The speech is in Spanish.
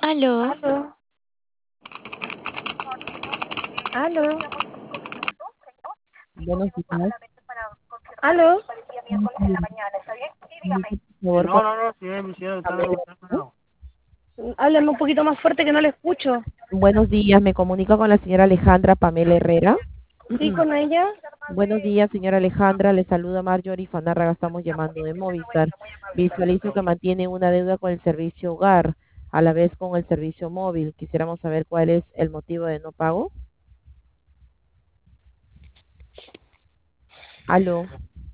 Aló, Aló, aló, Buenos días. aló. Por favor, Háblame un poquito más fuerte que no le escucho. buenos días. Me comunico con la señora Alejandra Pamela Herrera. ¿Sí con ella? Buenos días, señora Alejandra. Le saluda Marjorie Fanárraga. Estamos llamando de Movistar. Visualizo que mantiene una deuda con el servicio hogar, a la vez con el servicio móvil. Quisiéramos saber cuál es el motivo de no pago. Aló.